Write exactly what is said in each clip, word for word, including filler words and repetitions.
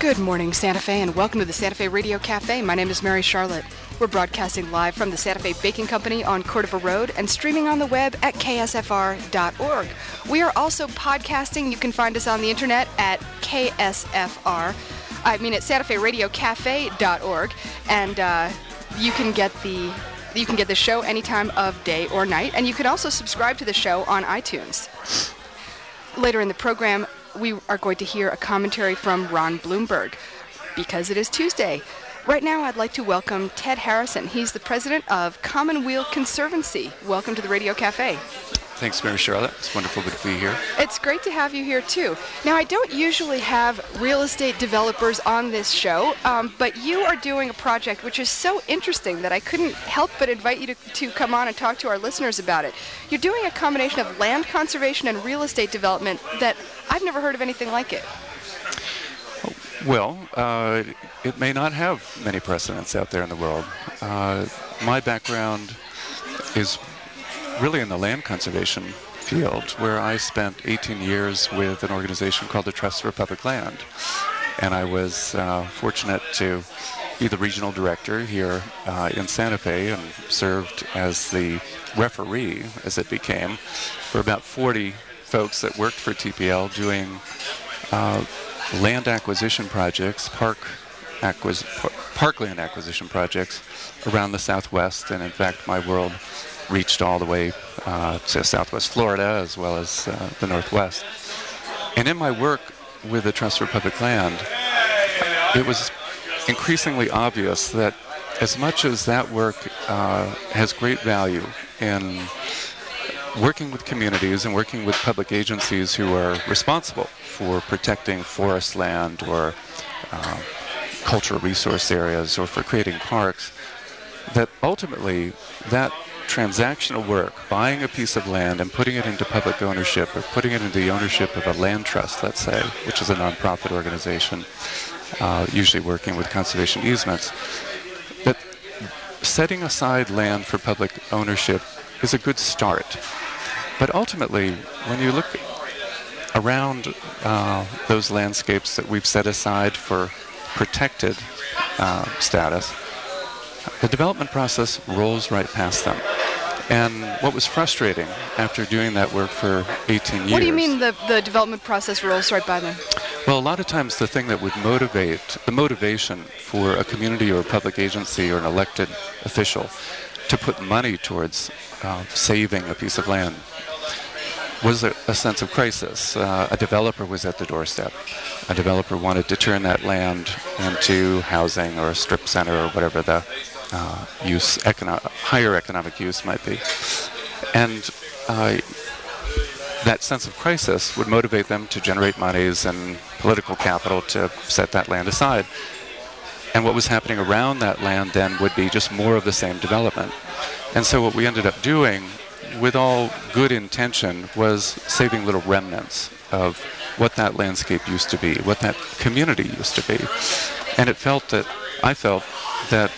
Good morning, Santa Fe, and welcome to the Santa Fe Radio Cafe. My name is Mary Charlotte. We're broadcasting live from the Santa Fe Baking Company on Cordova Road and streaming on the web at K S F R dot org. We are also podcasting. You can find us on the internet at K S F R. I mean, at Santa Fe Radio Cafe dot org, and uh, you can get the you can get the show any time of day or night, and you can also subscribe to the show on iTunes. Later in the program, we are going to hear a commentary from Ron Bloomberg, because it is Tuesday. Right now, I'd like to welcome Ted Harrison. He's the president of Commonweal Conservancy. Welcome to the Radio Cafe. Thanks, Mary Charlotte. It's wonderful to be here. It's great to have you here, too. Now, I don't usually have real estate developers on this show, um, but you are doing a project which is so interesting that I couldn't help but invite you to, to come on and talk to our listeners about it. You're doing a combination of land conservation and real estate development that I've never heard of anything like it. Well, uh, it may not have many precedents out there in the world. Uh, my background is really in the land conservation field, where I spent eighteen years with an organization called the Trust for Public Land. And I was uh, fortunate to be the regional director here uh, in Santa Fe and served as the referee, as it became, for about forty folks that worked for T P L doing uh, land acquisition projects, park acquis- parkland acquisition projects around the Southwest. And in fact, my world reached all the way uh, to Southwest Florida as well as uh, the Northwest. And in my work with the Trust for Public Land, it was increasingly obvious that as much as that work uh, has great value in working with communities and working with public agencies who are responsible for protecting forest land or uh, cultural resource areas or for creating parks, that ultimately that transactional work, buying a piece of land and putting it into public ownership or putting it into the ownership of a land trust, let's say, which is a nonprofit organization, uh, usually working with conservation easements, that setting aside land for public ownership is a good start. But ultimately, when you look around uh, those landscapes that we've set aside for protected uh, status, the development process rolls right past them. And what was frustrating after doing that work for eighteen years... What do you mean the, the development process rolls right by them? Well, a lot of times the thing that would motivate, the motivation for a community or a public agency or an elected official to put money towards uh, saving a piece of land was a, a sense of crisis. Uh, a developer was at the doorstep. A developer wanted to turn that land into housing or a strip center or whatever the uh, use, econo- higher economic use might be. And uh, that sense of crisis would motivate them to generate monies and political capital to set that land aside. And what was happening around that land then would be just more of the same development. And so what we ended up doing, with all good intention, was saving little remnants of what that landscape used to be, what that community used to be. And it felt that, I felt that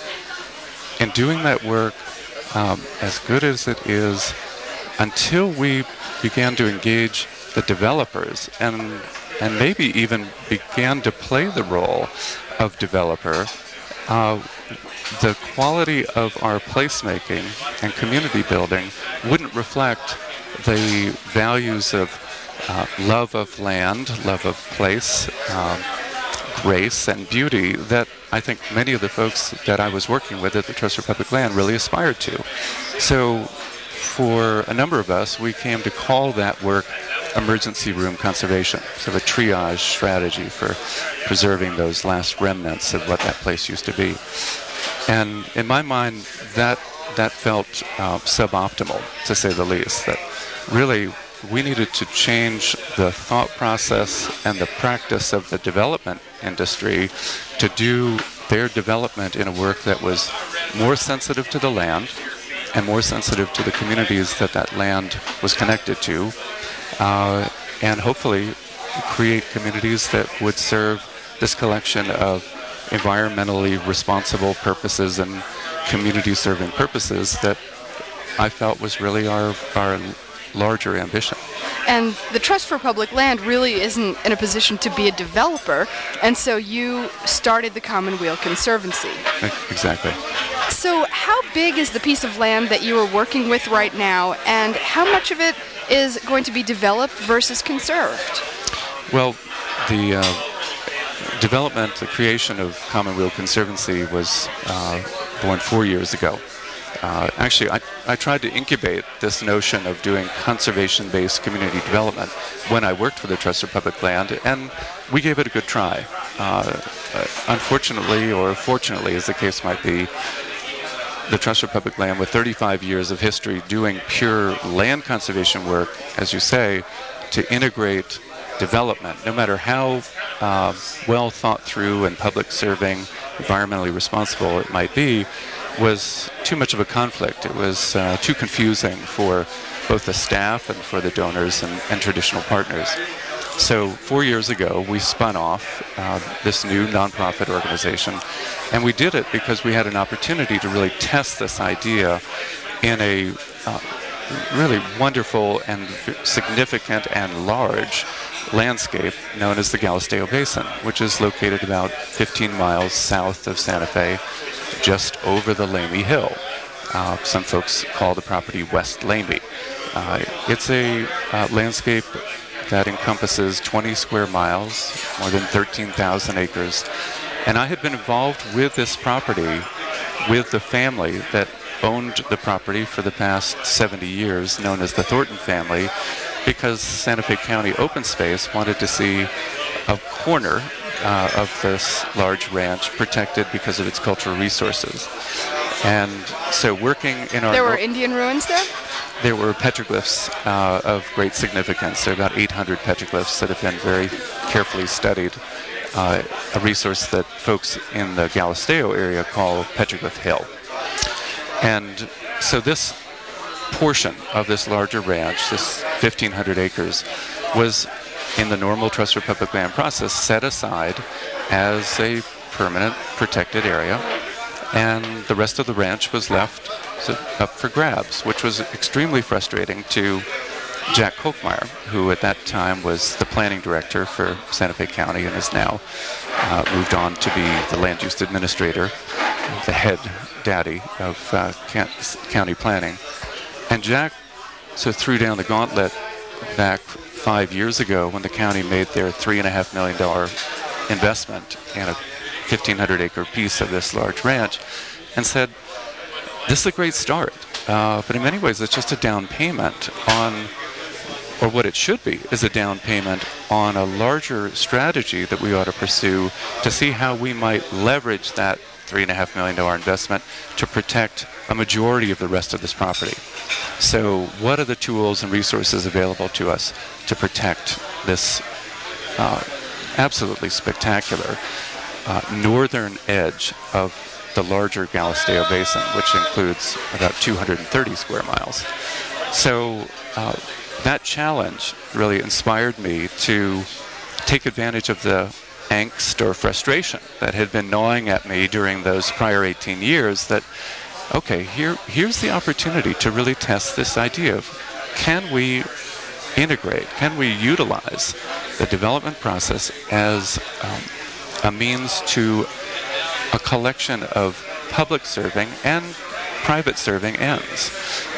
in doing that work, um, as good as it is, until we began to engage the developers and and maybe even began to play the role of developer, uh, the quality of our placemaking and community building wouldn't reflect the values of uh, love of land, love of place, um, grace, and beauty that I think many of the folks that I was working with at the Trust for Public Land really aspired to. So for a number of us, we came to call that work emergency room conservation, sort of a triage strategy for preserving those last remnants of what that place used to be. And in my mind, that that felt uh, suboptimal, to say the least, that really we needed to change the thought process and the practice of the development industry to do their development in a work that was more sensitive to the land and more sensitive to the communities that that land was connected to, uh, and hopefully create communities that would serve this collection of environmentally responsible purposes and community-serving purposes that I felt was really our our larger ambition. And the Trust for Public Land really isn't in a position to be a developer, and so you started the Commonweal Conservancy. Exactly. So how big is the piece of land that you are working with right now, and how much of it is going to be developed versus conserved? Well, the uh, development, the creation of Commonweal Conservancy was uh, born four years ago. Uh, actually, I, I tried to incubate this notion of doing conservation-based community development when I worked for the Trust for Public Land, and we gave it a good try. Uh, uh, unfortunately, or fortunately, as the case might be, the Trust for Public Land, with thirty-five years of history doing pure land conservation work, as you say, to integrate development, no matter how uh, well thought through and public-serving, environmentally responsible it might be, was too much of a conflict. It was uh, too confusing for both the staff and for the donors and, and traditional partners. So four years ago, we spun off uh, this new nonprofit organization, and we did it because we had an opportunity to really test this idea in a uh, really wonderful and significant and large landscape known as the Galisteo Basin, which is located about fifteen miles south of Santa Fe, just over the Lamy Hill. Uh, some folks call the property West Lamy. Uh, it's a uh, landscape that encompasses twenty square miles, more than thirteen thousand acres. And I had been involved with this property, with the family that owned the property for the past seventy years, known as the Thornton family, because Santa Fe County Open Space wanted to see a corner uh, of this large ranch protected because of its cultural resources. And so working in our... There were Indian ruins there? There were petroglyphs uh, of great significance. There are about eight hundred petroglyphs that have been very carefully studied, uh, a resource that folks in the Galisteo area call Petroglyph Hill. And so this portion of this larger ranch, this fifteen hundred acres, was in the normal Trust for Public Land process set aside as a permanent protected area, and the rest of the ranch was left up for grabs, which was extremely frustrating to Jack Kolkmeyer, who at that time was the planning director for Santa Fe County and has now uh, moved on to be the land use administrator, the head daddy of uh, county planning. And Jack so threw down the gauntlet back five years ago when the county made their three and a half million dollar investment in a fifteen hundred acre piece of this large ranch, and said, "This is a great start, uh, but in many ways it's just a down payment on, or what it should be is a down payment on a larger strategy that we ought to pursue to see how we might leverage that three and a half million dollar investment to protect a majority of the rest of this property. So what are the tools and resources available to us to protect this uh, absolutely spectacular uh, northern edge of the larger Galisteo Basin, which includes about two hundred thirty square miles. So uh, that challenge really inspired me to take advantage of the angst or frustration that had been gnawing at me during those prior eighteen years, that, okay, here here's the opportunity to really test this idea of, can we integrate, can we utilize the development process as um, a means to a collection of public serving and private serving ends.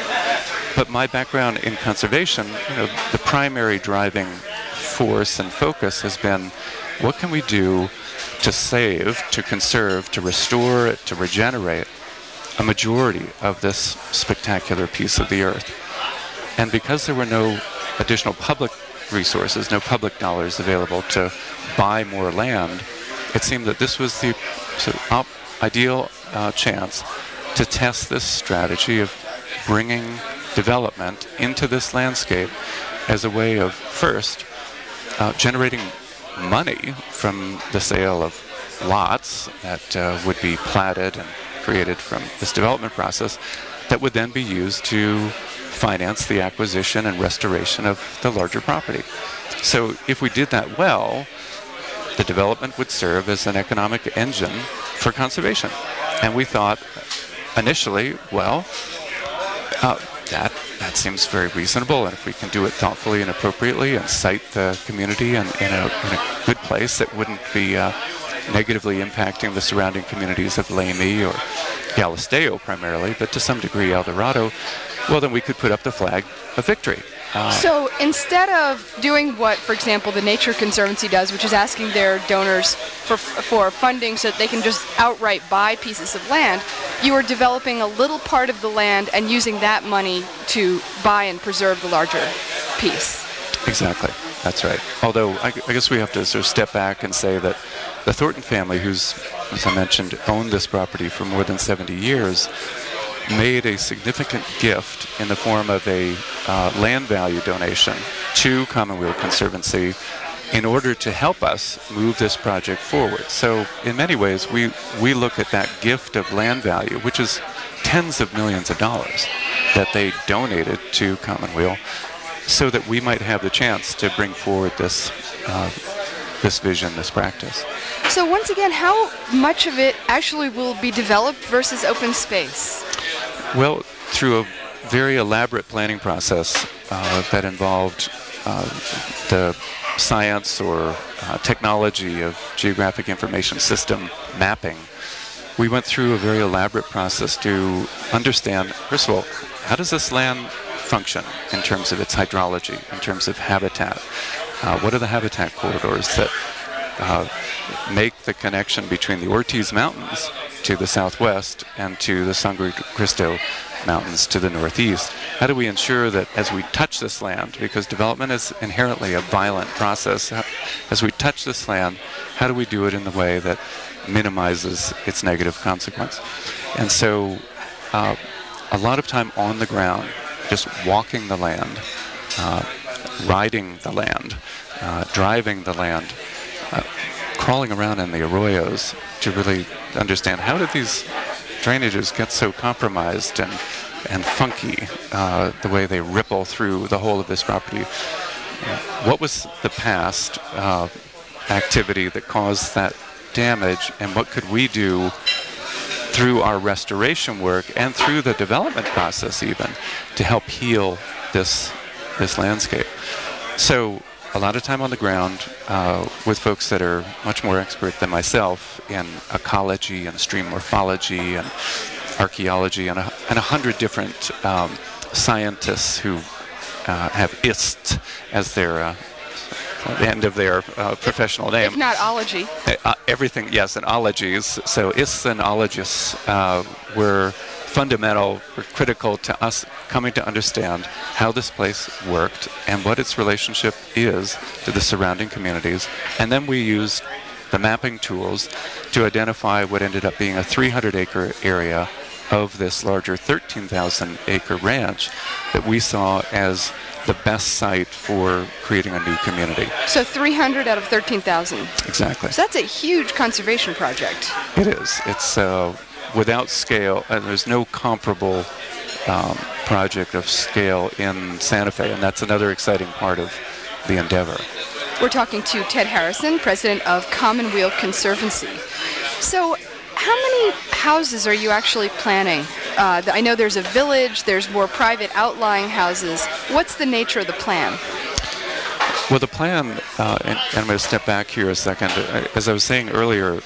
But my background in conservation, you know, the primary driving force and focus has been, what can we do to save, to conserve, to restore, to regenerate a majority of this spectacular piece of the earth? And because there were no additional public resources, no public dollars available to buy more land, it seemed that this was the sort of op- ideal uh, chance to test this strategy of bringing development into this landscape as a way of, first, uh, generating money from the sale of lots that uh, would be platted and created from this development process that would then be used to finance the acquisition and restoration of the larger property. So if we did that well, the development would serve as an economic engine for conservation. And we thought initially, well, uh, that that seems very reasonable, and if we can do it thoughtfully and appropriately and site the community in, in, a, in a good place that wouldn't be uh, negatively impacting the surrounding communities of Lamy or Galisteo primarily, but to some degree El Dorado, well, then we could put up the flag of victory. Uh, so instead of doing what, for example, the Nature Conservancy does, which is asking their donors for for funding so that they can just outright buy pieces of land, you are developing a little part of the land and using that money to buy and preserve the larger piece. Exactly. That's right. Although I, I guess we have to sort of step back and say that the Thornton family, who's, as I mentioned, owned this property for more than seventy years, made a significant gift in the form of a uh, land value donation to Commonweal Conservancy in order to help us move this project forward. So in many ways, we, we look at that gift of land value, which is tens of millions of dollars that they donated to Commonweal, so that we might have the chance to bring forward this uh, this vision, this practice. So once again, how much of it actually will be developed versus open space? Well, through a very elaborate planning process uh, that involved uh, the science or uh, technology of geographic information system mapping, we went through a very elaborate process to understand, first of all, how does this land function in terms of its hydrology, in terms of habitat? Uh, what are the habitat corridors that uh, make the connection between the Ortiz Mountains to the southwest and to the Sangre Cristo Mountains to the northeast? How do we ensure that as we touch this land, because development is inherently a violent process, as we touch this land, how do we do it in the way that minimizes its negative consequence? And so uh, a lot of time on the ground, just walking the land, uh, riding the land, uh, driving the land, uh, crawling around in the arroyos to really understand how did these drainages get so compromised and and funky uh, the way they ripple through the whole of this property. What was the past uh, activity that caused that damage, and what could we do through our restoration work and through the development process even to help heal this this landscape? So a lot of time on the ground uh, with folks that are much more expert than myself in ecology and stream morphology and archaeology and a, and a hundred different um, scientists who uh, have I S T as their uh, the end of their uh, professional name. If not ology. Uh, everything, yes, and ologies. So I S Ts and ologists uh, were fundamental, were critical to us coming to understand how this place worked and what its relationship is to the surrounding communities. And then we used the mapping tools to identify what ended up being a three hundred acre area of this larger thirteen thousand acre ranch that we saw as the best site for creating a new community. So three hundred out of thirteen thousand. Exactly. So that's a huge conservation project. It is. It's uh, without scale, and there's no comparable um, project of scale in Santa Fe, and that's another exciting part of the endeavor. We're talking to Ted Harrison, president of Commonweal Conservancy. So how many houses are you actually planning? Uh, I know there's a village, there's more private outlying houses. What's the nature of the plan? Well, the plan, uh, and, and I'm going to step back here a second. As I was saying earlier,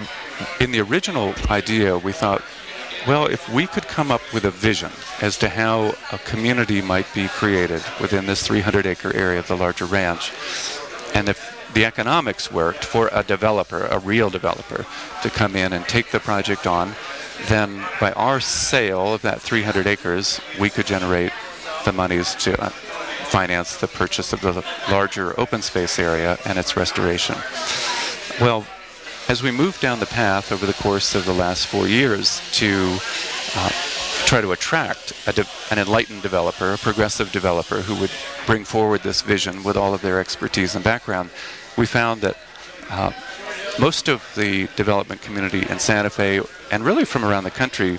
in the original idea, we thought, well, if we could come up with a vision as to how a community might be created within this three hundred acre area of the larger ranch, and if the economics worked for a developer, a real developer, to come in and take the project on, then by our sale of that three hundred acres, we could generate the monies to uh, finance the purchase of the larger open space area and its restoration. Well, as we moved down the path over the course of the last four years to uh, try to attract a de- an enlightened developer, a progressive developer who would bring forward this vision with all of their expertise and background, we found that uh, most of the development community in Santa Fe, and really from around the country,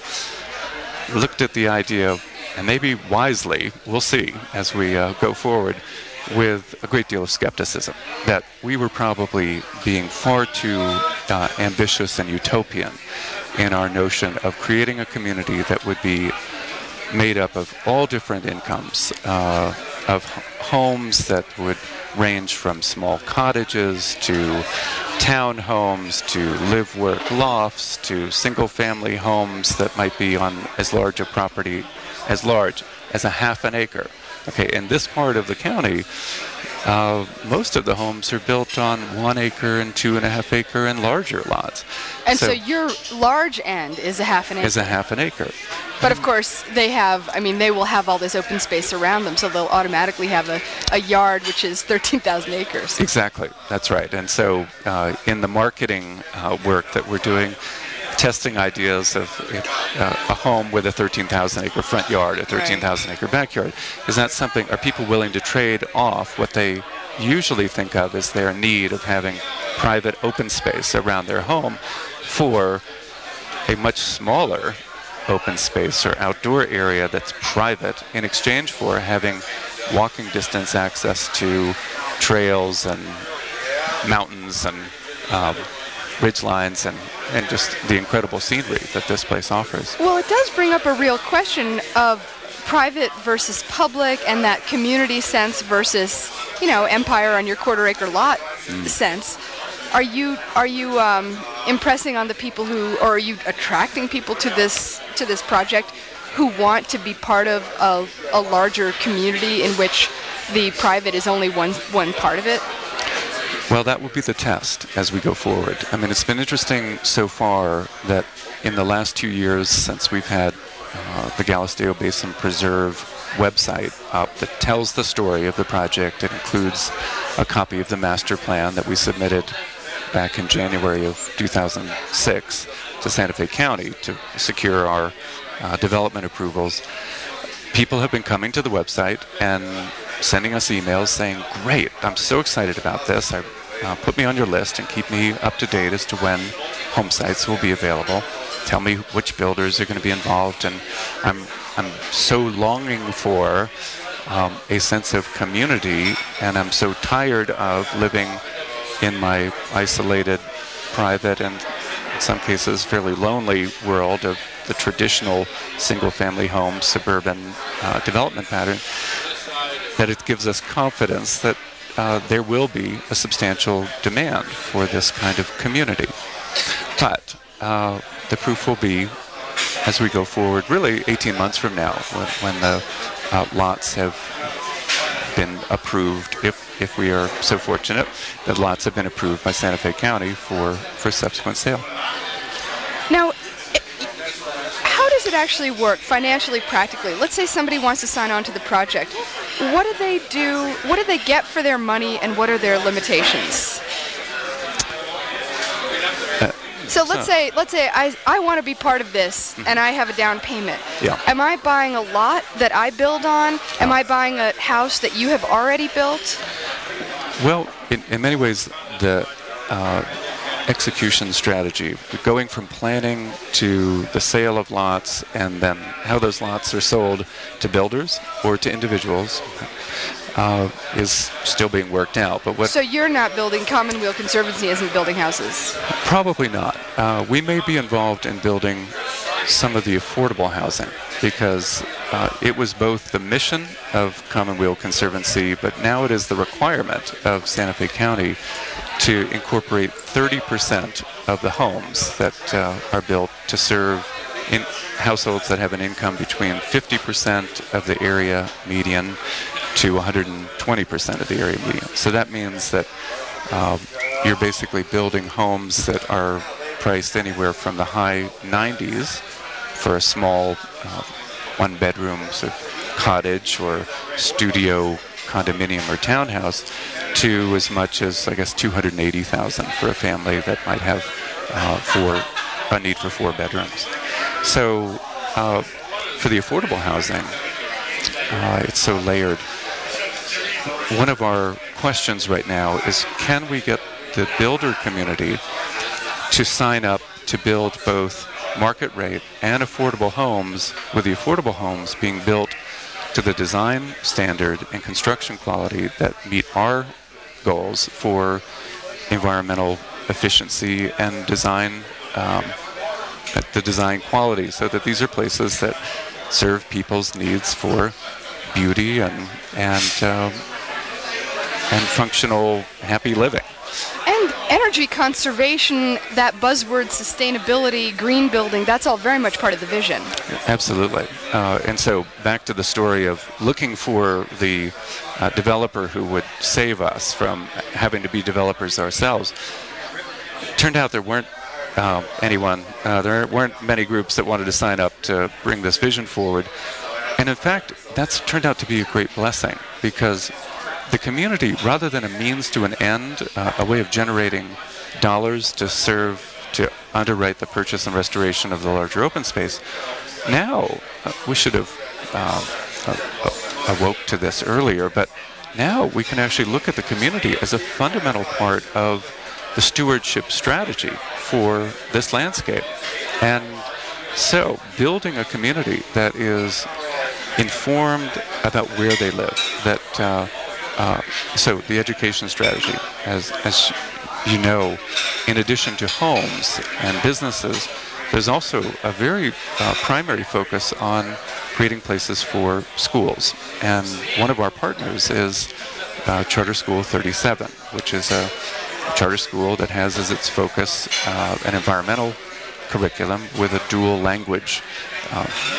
looked at the idea, and maybe wisely, we'll see as we uh, go forward, with a great deal of skepticism, that we were probably being far too uh, ambitious and utopian in our notion of creating a community that would be made up of all different incomes, uh, of h- homes that would range from small cottages to townhomes to live-work lofts to single-family homes that might be on as large a property, as large as a half an acre. Okay, in this part of the county, uh, most of the homes are built on one acre and two and a half acre and larger lots. And so, so your large end is a half an acre. Is a half an acre. But of course, they have, I mean, they will have all this open space around them, so they'll automatically have a, a yard which is thirteen thousand acres. Exactly, that's right. And so uh, in the marketing uh, work that we're doing, testing ideas of uh, a home with a thirteen thousand acre front yard, a thirteen thousand acre backyard, is that something, are people willing to trade off what they usually think of as their need of having private open space around their home for a much smaller open space or outdoor area that's private in exchange for having walking distance access to trails and mountains and um, ridge lines and, and just the incredible scenery that this place offers. Well, it does bring up a real question of private versus public and that community sense versus, you know, empire on your quarter acre lot mm. sense. Are you are you um, impressing on the people who, or are you attracting people to this to this project who want to be part of, of a larger community in which the private is only one one part of it? Well, that will be the test as we go forward. I mean, it's been interesting so far that in the last two years since we've had uh, the Galisteo Basin Preserve website up that tells the story of the project. It includes a copy of the master plan that we submitted back in January of two thousand six to Santa Fe County to secure our uh, development approvals. People have been coming to the website and sending us emails saying, great, I'm so excited about this. I, uh, put me on your list and keep me up to date as to when home sites will be available. Tell me which builders are going to be involved. And I'm, I'm so longing for um, a sense of community, and I'm so tired of living in my isolated, private, and in some cases fairly lonely world of the traditional single-family home, suburban uh, development pattern, that it gives us confidence that uh, there will be a substantial demand for this kind of community. But uh, the proof will be, as we go forward, really eighteen months from now, when, when the uh, lots have been approved, if if we are so fortunate that lots have been approved by Santa Fe County for, for subsequent sale. Now, how does it actually work financially, practically? Let's say somebody wants to sign on to the project. What do they do? What do they get for their money, and what are their limitations? Uh, so let's so. say let's say I I want to be part of this, mm-hmm. and I have a down payment. Yeah. Am I buying a lot that I build on? Am I buying a house that you have already built? Well, in, in many ways, the uh, execution strategy, going from planning to the sale of lots and then how those lots are sold to builders or to individuals, uh, is still being worked out. But what? So you're not building, Commonweal Conservancy isn't building houses? Probably not. Uh, we may be involved in building some of the affordable housing because uh, it was both the mission of Commonweal Conservancy, but now it is the requirement of Santa Fe County to incorporate thirty percent of the homes that uh, are built to serve in households that have an income between fifty percent of the area median to one hundred twenty percent of the area median. So that means that uh, you're basically building homes that are priced anywhere from the high nineties for a small uh, one-bedroom sort of cottage or studio condominium or townhouse to as much as, I guess, two hundred eighty thousand dollars for a family that might have uh, four, a need for four bedrooms. So uh, for the affordable housing, uh, it's so layered. One of our questions right now is, can we get the builder community to sign up to build both market rate and affordable homes, with the affordable homes being built to the design standard and construction quality that meet our goals for environmental efficiency and design, um, the design quality, so that these are places that serve people's needs for beauty and and um, and functional, happy living. And energy conservation, that buzzword sustainability, green building, that's all very much part of the vision. Absolutely. Uh, and so back to the story of looking for the uh, developer who would save us from having to be developers ourselves. It turned out there weren't uh, anyone, uh, there weren't many groups that wanted to sign up to bring this vision forward. And in fact, that's turned out to be a great blessing, because the community, rather than a means to an end, uh, a way of generating dollars to serve, to underwrite the purchase and restoration of the larger open space, now, uh, we should have um, uh, awoke to this earlier, but now we can actually look at the community as a fundamental part of the stewardship strategy for this landscape. And so, building a community that is informed about where they live, that uh, Uh, so the education strategy, as as you know, in addition to homes and businesses, there's also a very uh, primary focus on creating places for schools. And one of our partners is uh, Charter School thirty-seven, which is a charter school that has as its focus uh, an environmental curriculum with a dual language uh,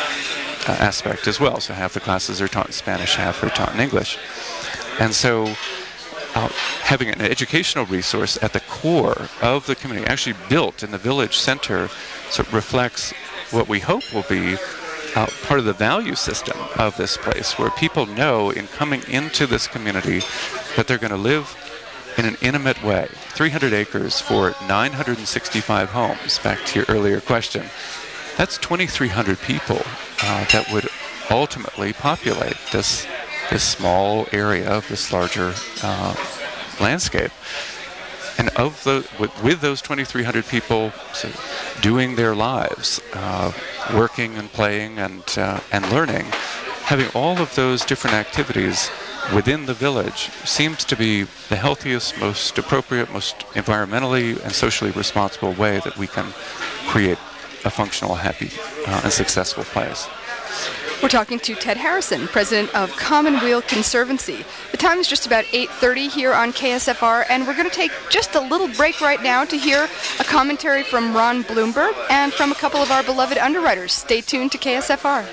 uh, aspect as well. So half the classes are taught in Spanish, half are taught in English. And so uh, having an educational resource at the core of the community, actually built in the village center, so it reflects what we hope will be uh, part of the value system of this place, where people know in coming into this community that they're going to live in an intimate way. three hundred acres for nine hundred sixty-five homes, back to your earlier question. That's twenty-three hundred people uh, that would ultimately populate this this small area of this larger uh, landscape. And of the, with, with those twenty-three hundred people so doing their lives, uh, working and playing and uh, and learning, having all of those different activities within the village seems to be the healthiest, most appropriate, most environmentally and socially responsible way that we can create a functional, happy, uh, and successful place. We're talking to Ted Harrison, president of Commonweal Conservancy. The time is just about eight thirty here on K S F R, and we're going to take just a little break right now to hear a commentary from Ron Bloomberg and from a couple of our beloved underwriters. Stay tuned to K S F R.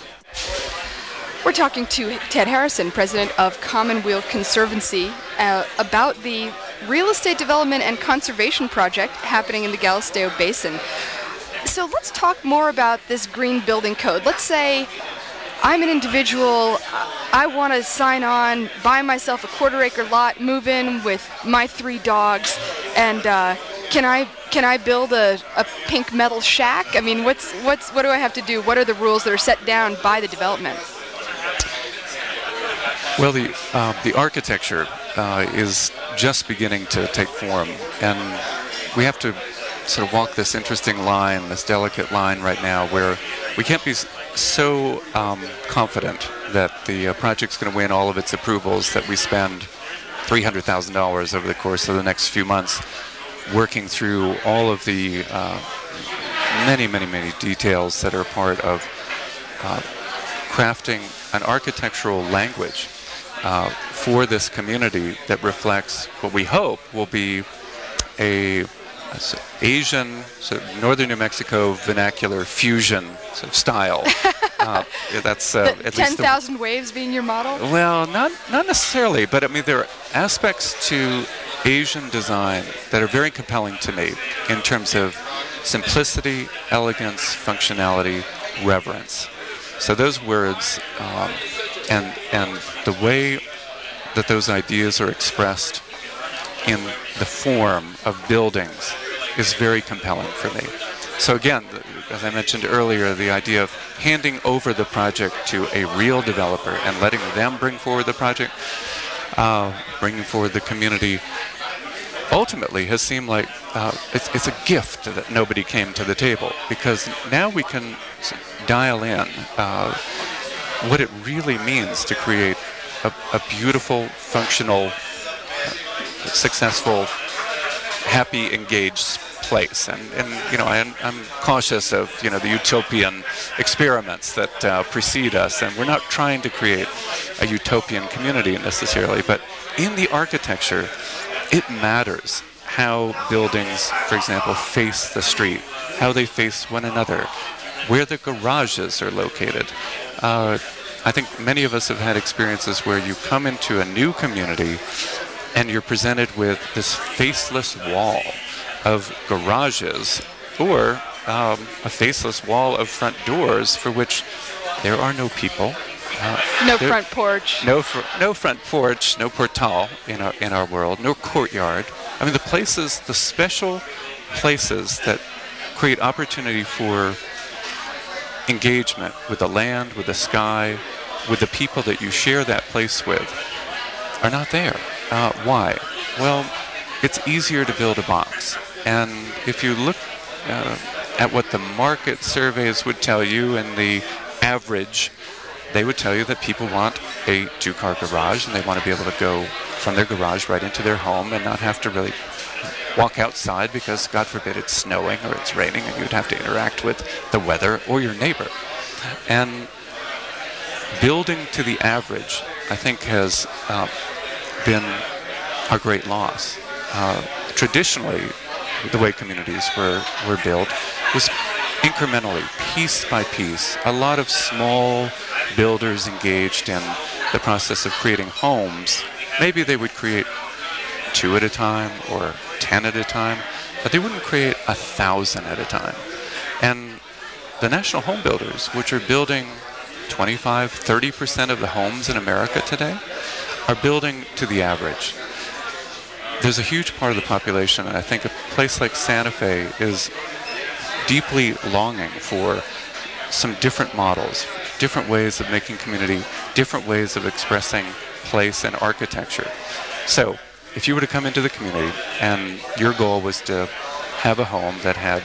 We're talking to Ted Harrison, president of Commonweal Conservancy, uh, about the real estate development and conservation project happening in the Galisteo Basin. So let's talk more about this green building code. Let's say I'm an individual, I want to sign on, buy myself a quarter acre lot, move in with my three dogs, and uh, can I can I build a, a pink metal shack? I mean, what's what's what do I have to do? What are the rules that are set down by the development? Well, the uh, the architecture uh, is just beginning to take form, and we have to sort of walk this interesting line, this delicate line right now, where we can't be so um, confident that the uh, project's going to win all of its approvals that we spend three hundred thousand dollars over the course of the next few months working through all of the uh, many, many, many details that are part of uh, crafting an architectural language uh, for this community that reflects what we hope will be a So Asian, so northern New Mexico vernacular fusion sort of style. uh, that's uh, at least ten thousand waves being your model. Well, not not necessarily, but I mean there are aspects to Asian design that are very compelling to me in terms of simplicity, elegance, functionality, reverence. So those words um, and and the way that those ideas are expressed in the form of buildings is very compelling for me. So again, as I mentioned earlier, the idea of handing over the project to a real developer and letting them bring forward the project, uh, bringing forward the community, ultimately has seemed like uh, it's, it's a gift that nobody came to the table, because now we can dial in uh, what it really means to create a, a beautiful, functional, successful, happy, engaged place. And, and you know, I'm, I'm cautious of, you know, the utopian experiments that uh, precede us, and we're not trying to create a utopian community necessarily, but in the architecture, it matters how buildings, for example, face the street, how they face one another, where the garages are located. Uh, I think many of us have had experiences where you come into a new community and you're presented with this faceless wall of garages or um, a faceless wall of front doors for which there are no people. Uh, no front porch. No, fr- no front porch, no portal in our, in our world, no courtyard. I mean, the places, the special places that create opportunity for engagement with the land, with the sky, with the people that you share that place with, are not there. Uh, why? Well, it's easier to build a box. And if you look uh, at what the market surveys would tell you and the average, they would tell you that people want a two-car garage and they want to be able to go from their garage right into their home and not have to really walk outside because, God forbid, it's snowing or it's raining and you'd have to interact with the weather or your neighbor. And building to the average, I think, has uh, been a great loss. Uh, traditionally, the way communities were, were built was incrementally, piece by piece. A lot of small builders engaged in the process of creating homes. Maybe they would create two at a time or ten at a time, but they wouldn't create a thousand at a time. And the national home builders, which are building twenty-five, thirty percent of the homes in America today, are building to the average. There's a huge part of the population, and I think a place like Santa Fe is deeply longing for some different models, different ways of making community, different ways of expressing place and architecture. So, if you were to come into the community and your goal was to have a home that had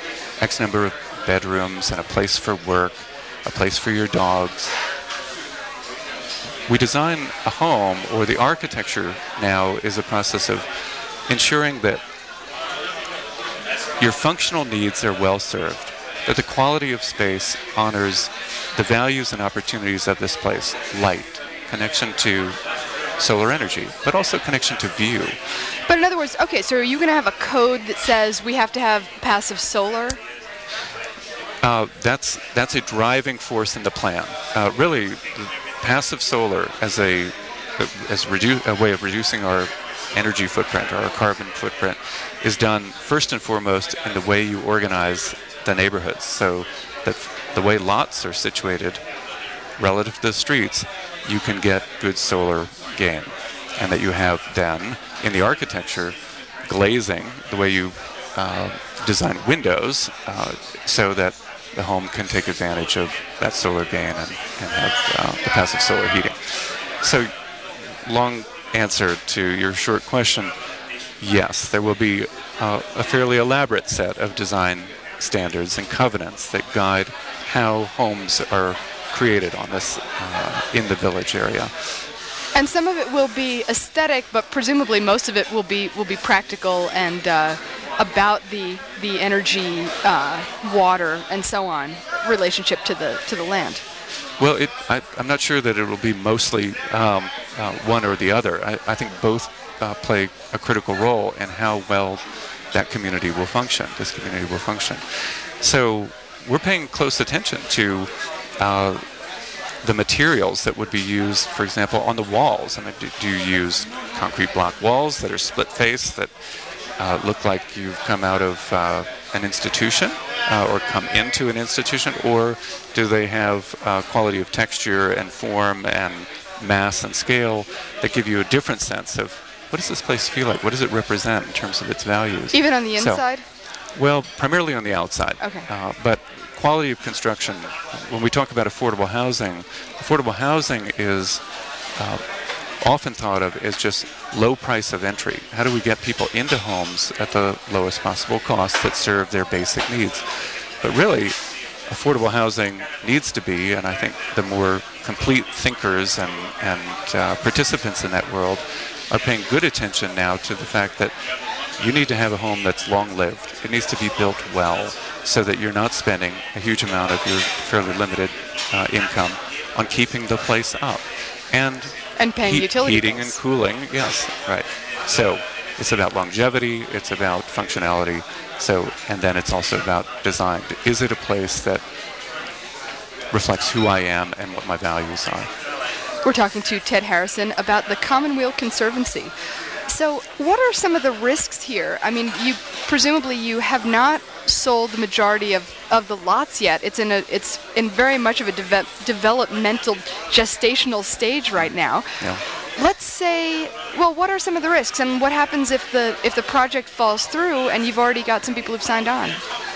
X number of bedrooms and a place for work, a place for your dogs, we design a home, or the architecture now is a process of ensuring that your functional needs are well served, that the quality of space honors the values and opportunities of this place, light, connection to solar energy, but also connection to view. But in other words, okay, so are you going to have a code that says we have to have passive solar? Uh, that's that's a driving force in the plan. Uh, really, passive solar as a as redu- a way of reducing our energy footprint or our carbon footprint is done first and foremost in the way you organize the neighborhoods. So that the way lots are situated relative to the streets, you can get good solar gain, and that you have then in the architecture glazing the way you uh, design windows uh, so that the home can take advantage of that solar gain and, and have uh, the passive solar heating. So, long answer to your short question, yes, there will be uh, a fairly elaborate set of design standards and covenants that guide how homes are created on this uh, in the village area. And some of it will be aesthetic, but presumably most of it will be will be practical and uh, about the the energy, uh, water, and so on relationship to the to the land. Well, it, I, I'm not sure that it will be mostly um, uh, one or the other. I, I think both uh, play a critical role in how well that community will function. This community will function. So we're paying close attention to Uh, the materials that would be used, for example, on the walls. I mean, do, do you use concrete block walls that are split-faced, that uh, look like you've come out of uh, an institution uh, or come into an institution, or do they have uh, quality of texture and form and mass and scale that give you a different sense of what does this place feel like? What does it represent in terms of its values? Even on the inside? So, well, primarily on the outside. Okay. Uh, but quality of construction, when we talk about affordable housing, affordable housing is uh, often thought of as just low price of entry. How do we get people into homes at the lowest possible cost that serve their basic needs? But really, affordable housing needs to be, and I think the more complete thinkers and, and uh, participants in that world are paying good attention now to the fact that you need to have a home that's long-lived. It needs to be built well so that you're not spending a huge amount of your fairly limited uh, income on keeping the place up. And, and paying heat, utility heating bills. and cooling, yes, right. So it's about longevity, it's about functionality, so and then it's also about design. Is it a place that reflects who I am and what my values are? We're talking to Ted Harrison about the Commonweal Conservancy. So what are some of the risks here? I mean, you presumably you have not sold the majority of, of the lots yet. It's in a it's in very much of a deve- developmental gestational stage right now. Yeah. Let's say, well, what are some of the risks, and what happens if the if the project falls through and you've already got some people who've signed on?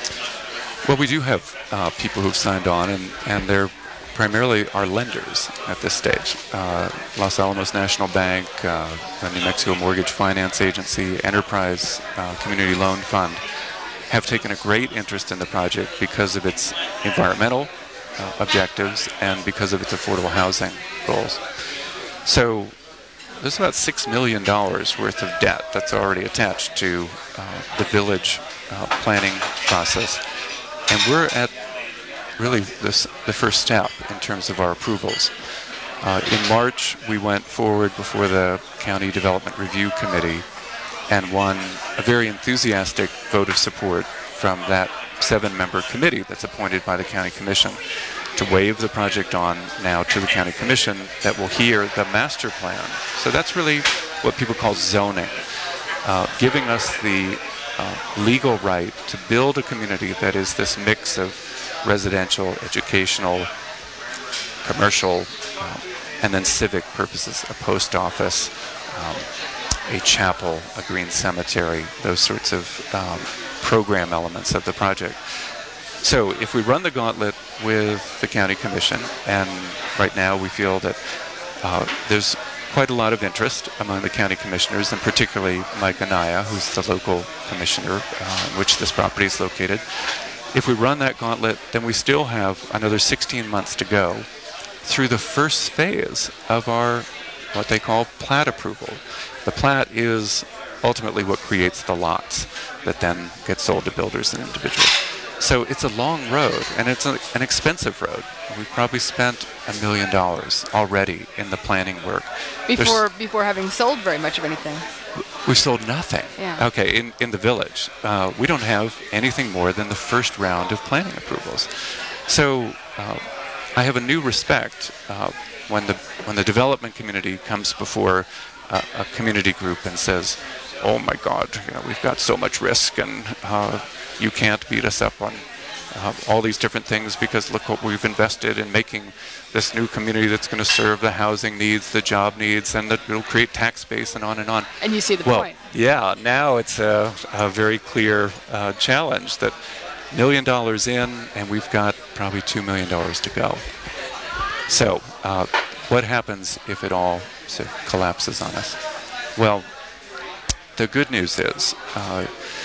Well, we do have uh, people who've signed on, and, and they're primarily our lenders at this stage. Uh, Los Alamos National Bank, uh, the New Mexico Mortgage Finance Agency, Enterprise uh, Community Loan Fund have taken a great interest in the project because of its environmental uh, objectives and because of its affordable housing goals. So there's about six million dollars worth of debt that's already attached to uh, the village uh, planning process. And we're at really this, the first step in terms of our approvals. Uh, in March, we went forward before the County Development Review Committee and won a very enthusiastic vote of support from that seven-member committee that's appointed by the County Commission to waive the project on now to the County Commission that will hear the master plan. So that's really what people call zoning, uh, giving us the uh, legal right to build a community that is this mix of residential, educational, commercial, uh, and then civic purposes, a post office, um, a chapel, a green cemetery, those sorts of um, program elements of the project. So if we run the gauntlet with the County Commission, and right now we feel that uh, there's quite a lot of interest among the county commissioners, and particularly Mike Anaya, who's the local commissioner uh, in which this property is located. If we run that gauntlet, then we still have another sixteen months to go through the first phase of our, what they call plat approval. The plat is ultimately what creates the lots that then get sold to builders and individuals. So it's a long road, and it's a, an expensive road. We've probably spent a million dollars already in the planning work. Before There's, before having sold very much of anything. We sold nothing. Yeah. Okay, in, in the village. Uh, we don't have anything more than the first round of planning approvals. So uh, I have a new respect uh, when the when the development community comes before uh, a community group and says, "Oh my God, you know, we've got so much risk, and uh, you can't beat us up on uh, all these different things because look what we've invested in making this new community that's going to serve the housing needs, the job needs, and that will create tax base and on and on." And you see the well, point. Yeah, now it's a, a very clear uh, challenge that million dollars in, and we've got probably two million dollars to go. So uh, what happens if it all so collapses on us? Well, the good news is, uh,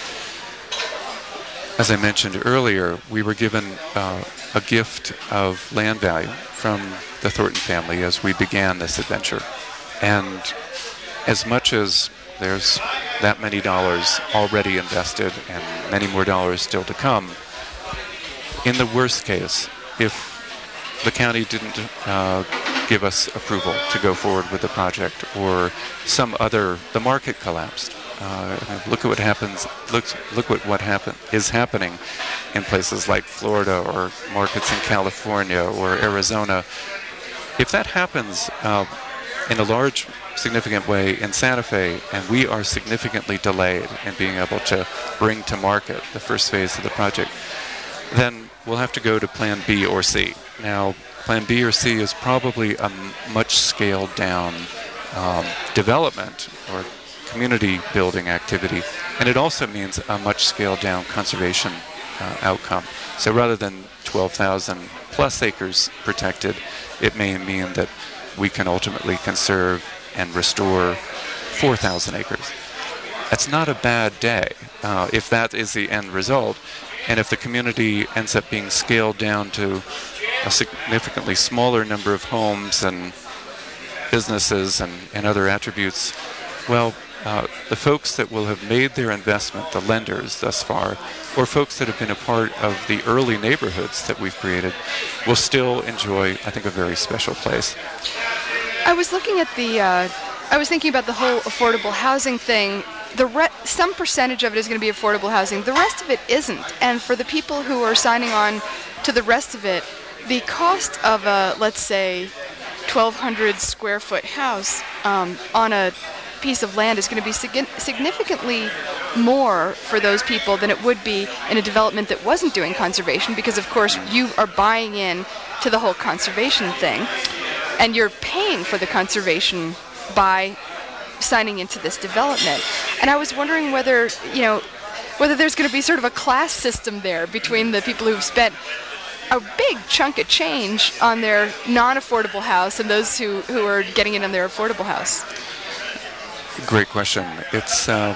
as I mentioned earlier, we were given uh, a gift of land value from the Thornton family as we began this adventure. And as much as there's that many dollars already invested and many more dollars still to come, in the worst case, if the county didn't uh, give us approval to go forward with the project, or some other, the market collapsed. Uh, look at what happens. Look, look what what happen is happening in places like Florida or markets in California or Arizona. If that happens uh, in a large, significant way in Santa Fe, and we are significantly delayed in being able to bring to market the first phase of the project, then we'll have to go to Plan B or C. Now, Plan B or C is probably a m- much scaled down um, development or community building activity, and it also means a much scaled down conservation uh, outcome. So rather than twelve thousand plus acres protected, it may mean that we can ultimately conserve and restore four thousand acres. That's not a bad day uh, if that is the end result. And if the community ends up being scaled down to a significantly smaller number of homes and businesses and, and other attributes, well, uh, the folks that will have made their investment, the lenders thus far, or folks that have been a part of the early neighborhoods that we've created, will still enjoy, I think, a very special place. I was looking at the, uh, I was thinking about the whole affordable housing thing. The re- some percentage of it is going to be affordable housing. The rest of it isn't. And for the people who are signing on to the rest of it, the cost of a, let's say, twelve hundred square foot house um, on a piece of land is going to be sig- significantly more for those people than it would be in a development that wasn't doing conservation, because of course you are buying in to the whole conservation thing and you're paying for the conservation by signing into this development. And I was wondering whether, you know, whether there's going to be sort of a class system there between the people who've spent a big chunk of change on their non-affordable house and those who, who are getting it on their affordable house. Great question. It's, uh,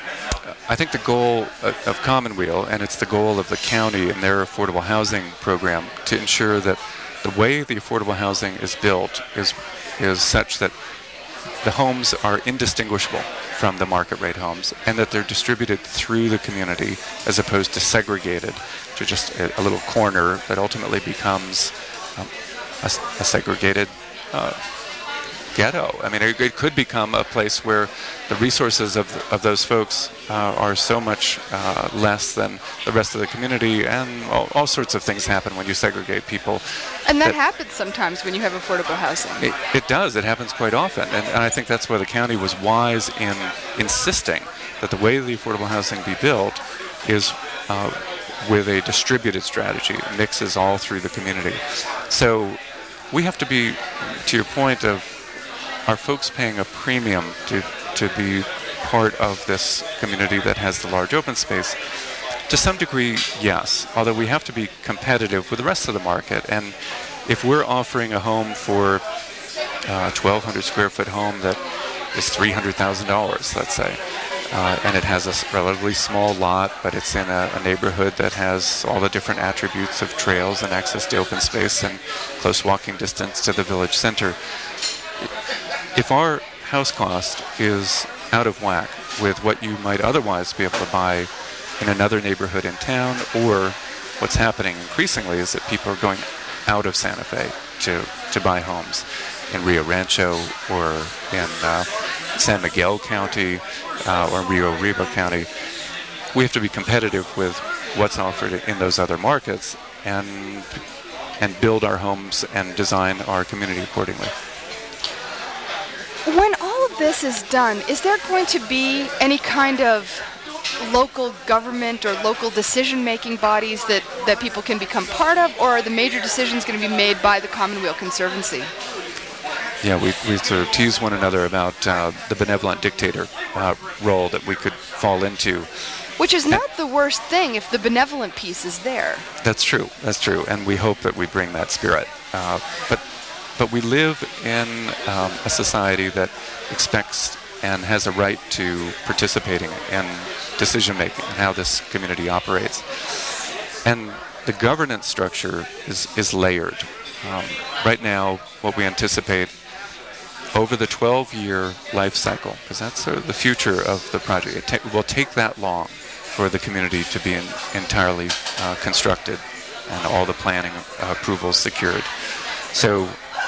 I think the goal of, of Commonweal, and it's the goal of the county and their affordable housing program, to ensure that the way the affordable housing is built is is such that the homes are indistinguishable from the market rate homes, and that they're distributed through the community as opposed to segregated to just a, a little corner that ultimately becomes um, a, a segregated uh, ghetto. I mean, it, it could become a place where the resources of of those folks uh, are so much uh, less than the rest of the community, and all, all sorts of things happen when you segregate people. And that, that happens sometimes when you have affordable housing. It, it does. It happens quite often, and, and I think that's why the county was wise in insisting that the way the affordable housing be built is uh, with a distributed strategy. It mixes all through the community. So we have to be, to your point of, are folks paying a premium to to be part of this community that has the large open space? To some degree, yes, although we have to be competitive with the rest of the market. And if we're offering a home for a twelve hundred square foot home that is three hundred thousand dollars, let's say, uh, and it has a relatively small lot, but it's in a, a neighborhood that has all the different attributes of trails and access to open space and close walking distance to the village center, if our house cost is out of whack with what you might otherwise be able to buy in another neighborhood in town, or what's happening increasingly is that people are going out of Santa Fe to, to buy homes in Rio Rancho or in uh, San Miguel County uh, or Rio Arriba County. We have to be competitive with what's offered in those other markets and and build our homes and design our community accordingly. When all of this is done, is there going to be any kind of local government or local decision-making bodies that, that people can become part of, or are the major decisions going to be made by the Commonweal Conservancy? Yeah, we we sort of tease one another about uh, the benevolent dictator uh, role that we could fall into. Which is not the worst thing if the benevolent piece is there. That's true. That's true. And we hope that we bring that spirit. Uh, but but we live in um, a society that expects and has a right to participating in decision-making and how this community operates. And the governance structure is, is layered. Um, right now, what we anticipate over the twelve-year life cycle, because that's sort of the future of the project, it ta- will take that long for the community to be in, entirely uh, constructed and all the planning uh, approvals secured. So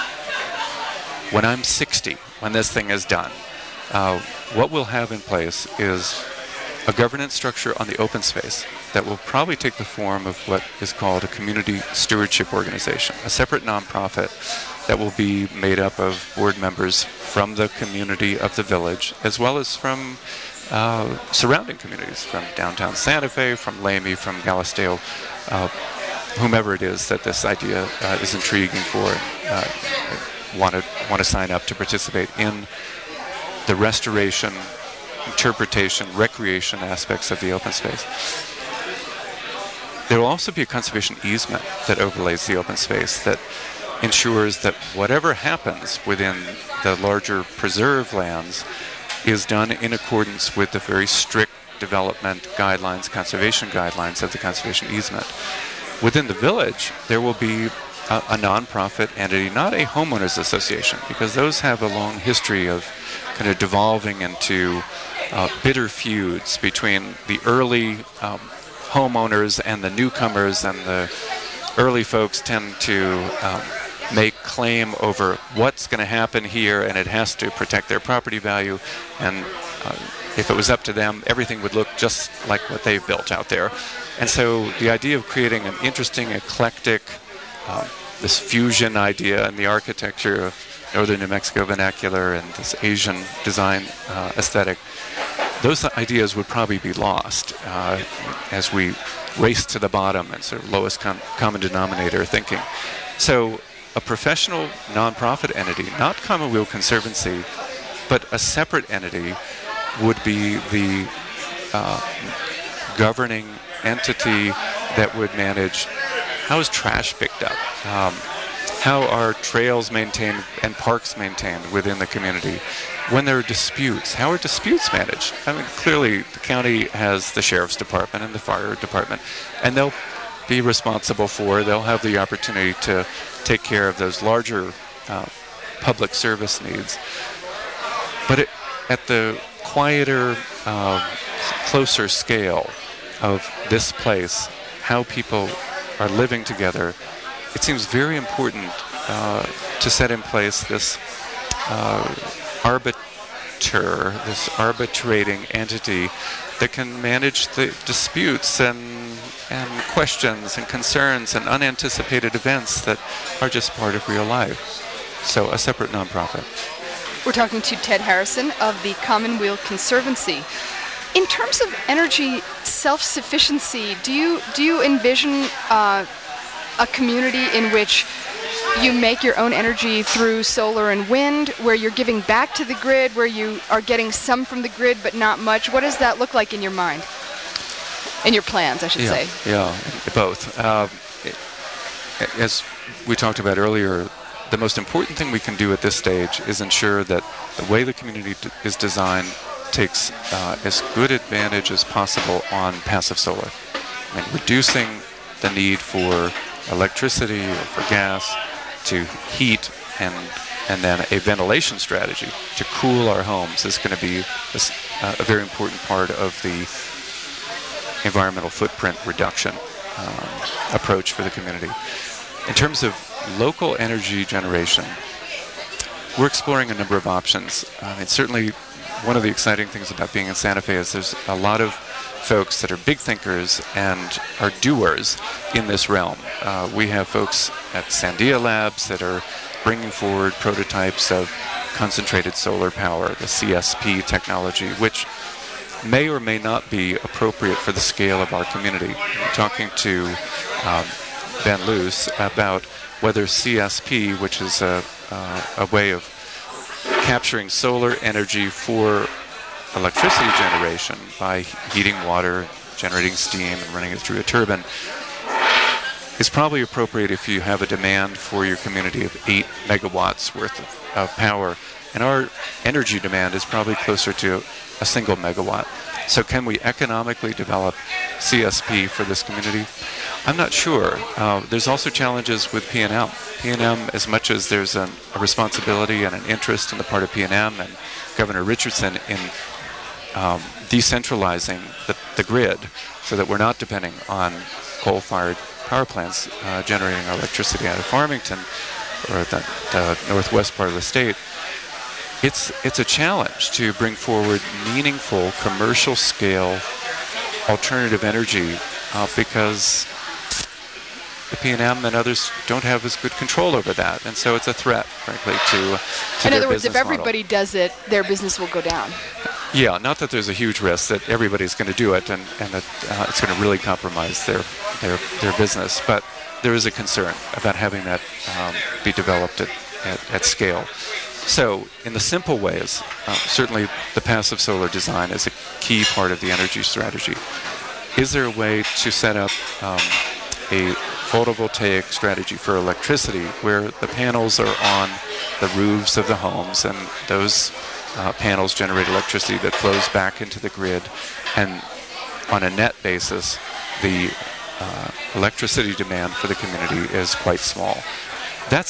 when I'm sixty, when this thing is done, uh, what we'll have in place is a governance structure on the open space that will probably take the form of what is called a community stewardship organization, a separate nonprofit that will be made up of board members from the community of the village, as well as from uh, surrounding communities, from downtown Santa Fe, from Lamy, from Galisteo, uh, whomever it is that this idea uh, is intriguing for, uh, want to want to sign up to participate in the restoration, interpretation, recreation aspects of the open space. There will also be a conservation easement that overlays the open space that ensures that whatever happens within the larger preserve lands is done in accordance with the very strict development guidelines, conservation guidelines of the conservation easement. Within the village, there will be a, a nonprofit entity, not a homeowners association, because those have a long history of kind of devolving into uh, bitter feuds between the early um, homeowners and the newcomers, and the early folks tend to um, make claim over what's going to happen here, and it has to protect their property value, and uh, if it was up to them, everything would look just like what they've built out there. And so the idea of creating an interesting, eclectic, uh, this fusion idea in the architecture of northern New Mexico vernacular and this Asian design uh, aesthetic, those ideas would probably be lost uh, as we race to the bottom and sort of lowest com- common denominator thinking. So a professional nonprofit entity, not Commonweal Conservancy, but a separate entity, would be the uh, governing entity that would manage how is trash picked up, um, how are trails maintained and parks maintained within the community. When there are disputes, how are disputes managed? I mean, clearly the county has the sheriff's department and the fire department, and they'll be responsible for, they'll have the opportunity to take care of those larger uh, public service needs. But it, at the quieter, uh, closer scale of this place, how people are living together, it seems very important uh, to set in place this uh, arbiter, this arbitrating entity that can manage the disputes and and questions and concerns and unanticipated events that are just part of real life. So a separate nonprofit. We're talking to Ted Harrison of the Commonweal Conservancy. In terms of energy self-sufficiency, do you do you envision uh, a community in which you make your own energy through solar and wind, where you're giving back to the grid, where you are getting some from the grid but not much? What does that look like in your mind? In your plans, I should yeah, say. Yeah, both. Uh, it, as we talked about earlier, the most important thing we can do at this stage is ensure that the way the community d- is designed takes uh, as good advantage as possible on passive solar. I mean, reducing the need for electricity or for gas to heat and and then a ventilation strategy to cool our homes is going to be a, uh, a very important part of the environmental footprint reduction um, approach for the community. In terms of local energy generation, we're exploring a number of options. Uh, and certainly one of the exciting things about being in Santa Fe is there's a lot of folks that are big thinkers and are doers in this realm. Uh, we have folks at Sandia Labs that are bringing forward prototypes of concentrated solar power, the C S P technology, which may or may not be appropriate for the scale of our community. I'm talking to um, Ben Luce about whether C S P, which is a, uh, a way of capturing solar energy for electricity generation by heating water, generating steam, and running it through a turbine, is probably appropriate if you have a demand for your community of eight megawatts worth of, of power. And our energy demand is probably closer to a single megawatt. So can we economically develop C S P for this community? I'm not sure. Uh, there's also challenges with P and M. P and M, as much as there's an, a responsibility and an interest on the part of P and M and Governor Richardson in um, decentralizing the, the grid so that we're not depending on coal-fired power plants uh, generating our electricity out of Farmington or the, the northwest part of the state. It's it's a challenge to bring forward meaningful commercial-scale alternative energy uh, because the P and M and others don't have as good control over that, and so it's a threat, frankly, to, to In other words, if model. everybody does it, their business will go down. Yeah, not that there's a huge risk that everybody's going to do it and, and that uh, it's going to really compromise their, their their business, but there is a concern about having that um, be developed at, at, at scale. So, in the simple ways, uh, certainly the passive solar design is a key part of the energy strategy. Is there a way to set up um, a photovoltaic strategy for electricity where the panels are on the roofs of the homes and those uh, panels generate electricity that flows back into the grid, and on a net basis, the uh, electricity demand for the community is quite small? That's a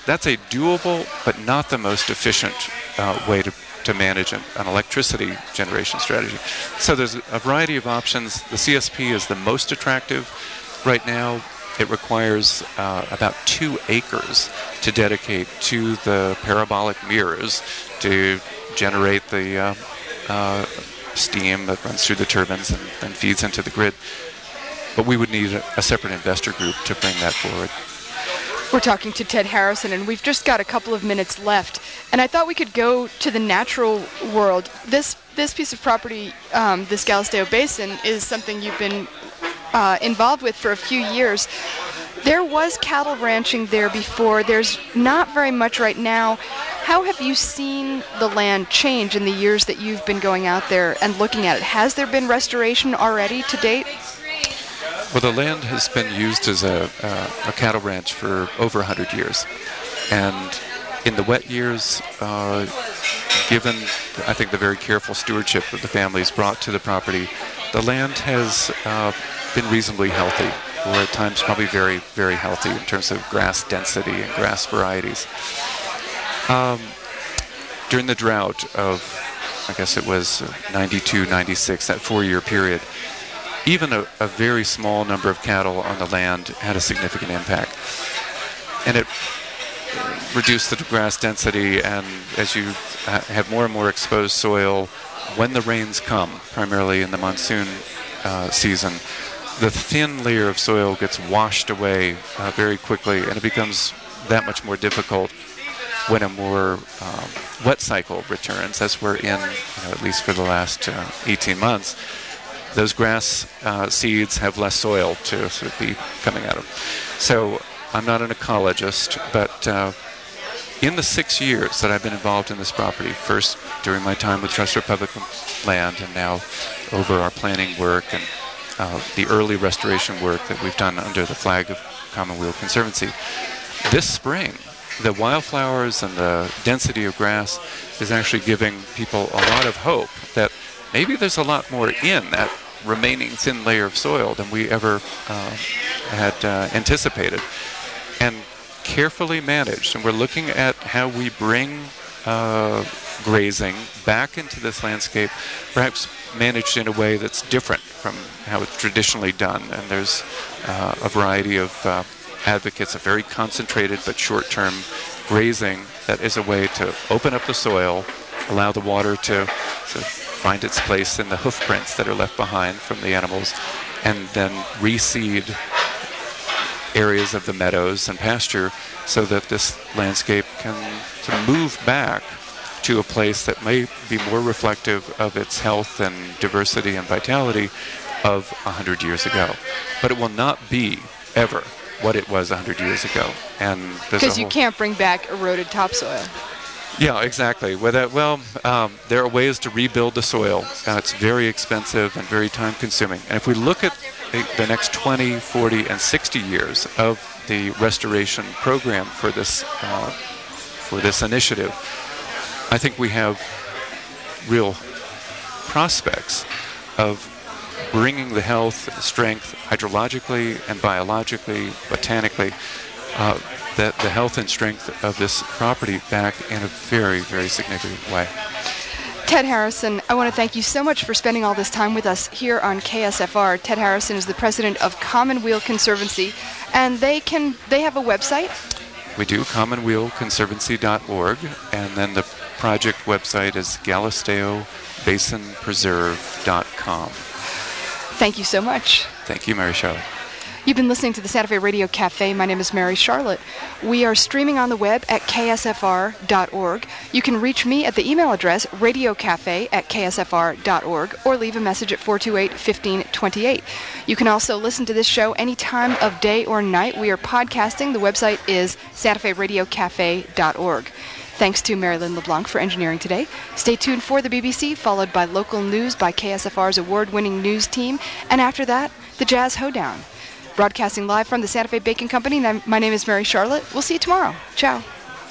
that's a doable but not the most efficient uh, way to, to manage an, an electricity generation strategy. So there's a variety of options. The C S P is the most attractive right now. It requires uh, about two acres to dedicate to the parabolic mirrors to generate the uh, uh, steam that runs through the turbines and, and feeds into the grid. But we would need a, a separate investor group to bring that forward. We're talking to Ted Harrison, and we've just got a couple of minutes left. And I thought we could go to the natural world. This this piece of property, um, this Galisteo Basin, is something you've been uh, involved with for a few years. There was cattle ranching there before. There's not very much right now. How have you seen the land change in the years that you've been going out there and looking at it? Has there been restoration already to date? Well, the land has been used as a, uh, a cattle ranch for over one hundred years. And in the wet years, uh, given, I think, the very careful stewardship that the families brought to the property, the land has uh, been reasonably healthy, or at times probably very, very healthy in terms of grass density and grass varieties. Um, during the drought of, I guess it was ninety-two, ninety-six, that four-year period, even a, a very small number of cattle on the land had a significant impact. And it reduced the grass density, and as you have more and more exposed soil, when the rains come, primarily in the monsoon uh, season, the thin layer of soil gets washed away uh, very quickly, and it becomes that much more difficult when a more um, wet cycle returns, as we're in, you know, at least for the last uh, eighteen months. Those grass uh, seeds have less soil to sort of be coming out of. So I'm not an ecologist, but uh, in the six years that I've been involved in this property, first during my time with Trust Republic Land, and now over our planning work and uh, the early restoration work that we've done under the flag of Commonweal Conservancy, this spring, the wildflowers and the density of grass is actually giving people a lot of hope that maybe there's a lot more in that remaining thin layer of soil than we ever uh, had uh, anticipated, and carefully managed. And we're looking at how we bring uh, grazing back into this landscape, perhaps managed in a way that's different from how it's traditionally done. And there's uh, a variety of uh, advocates of very concentrated but short-term grazing that is a way to open up the soil, allow the water to sort of find its place in the hoof prints that are left behind from the animals, and then reseed areas of the meadows and pasture so that this landscape can sort of move back to a place that may be more reflective of its health and diversity and vitality of one hundred years ago. But it will not be ever what it was one hundred years ago. And because you can't bring back eroded topsoil. Yeah, exactly. Well, that, well um, there are ways to rebuild the soil. Uh, it's very expensive and very time-consuming. And if we look at the, the next twenty, forty, and sixty years of the restoration program for this uh, for this initiative, I think we have real prospects of bringing the health, strength, hydrologically and biologically, botanically, uh, that the health and strength of this property back in a very, very significant way. Ted Harrison, I want to thank you so much for spending all this time with us here on K S F R. Ted Harrison is the president of Commonweal Conservancy, and they can they have a website? We do, commonweal conservancy dot org, and then the project website is galisteo basin preserve dot com. Thank you so much. Thank you, Mary Charlotte. You've been listening to the Santa Fe Radio Cafe. My name is Mary Charlotte. We are streaming on the web at k s f r dot org. You can reach me at the email address radiocafe at k s f r dot org or leave a message at four two eight, one five two eight. You can also listen to this show any time of day or night. We are podcasting. The website is santa fe radio cafe dot org. Thanks to Marilyn LeBlanc for engineering today. Stay tuned for the B B C, followed by local news by K S F R's award-winning news team, and after that, the Jazz Hoedown. Broadcasting live from the Santa Fe Baking Company, my name is Mary Charlotte. We'll see you tomorrow. Ciao.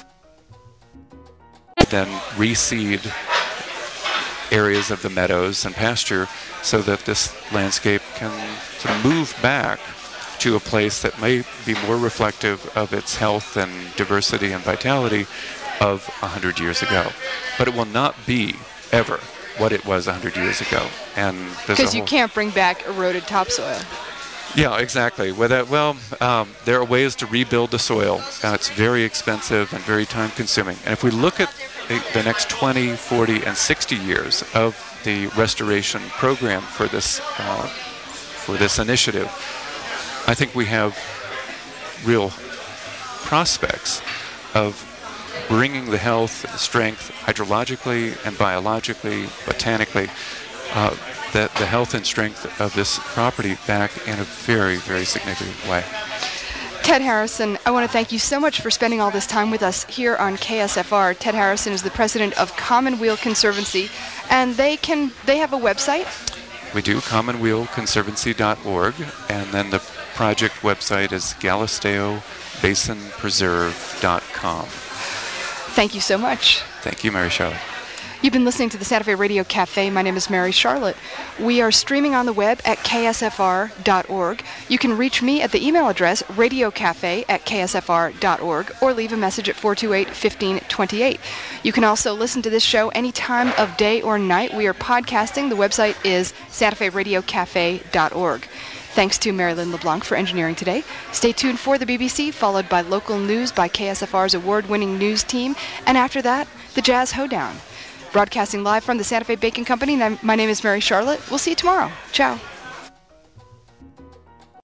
Then reseed areas of the meadows and pasture so that this landscape can sort of move back to a place that may be more reflective of its health and diversity and vitality of one hundred years ago. But it will not be, ever, what it was one hundred years ago. And because you can't bring back eroded topsoil. Yeah, exactly. Well, well um, there are ways to rebuild the soil. Uh, it's very expensive and very time-consuming. And if we look at the, the next twenty, forty, and sixty years of the restoration program for this uh, for this initiative, I think we have real prospects of bringing the health and strength hydrologically and biologically, botanically, uh, the, the health and strength of this property back in a very, very significant way. Ted Harrison, I want to thank you so much for spending all this time with us here on K S F R. Ted Harrison is the president of Commonweal Conservancy, and they can they have a website? We do, commonweal conservancy dot org, and then the project website is galisteo basin preserve dot com. Thank you so much. Thank you, Mary Charlotte. You've been listening to the Santa Fe Radio Cafe. My name is Mary Charlotte. We are streaming on the web at K S F R dot org. You can reach me at the email address radiocafe at K S F R dot org or leave a message at four two eight, one five two eight. You can also listen to this show any time of day or night. We are podcasting. The website is santa fe radio cafe dot org. Thanks to Marilyn LeBlanc for engineering today. Stay tuned for the B B C, followed by local news by K S F R's award-winning news team, and after that, the Jazz Hoedown. Broadcasting live from the Santa Fe Baking Company, my name is Mary Charlotte. We'll see you tomorrow. Ciao.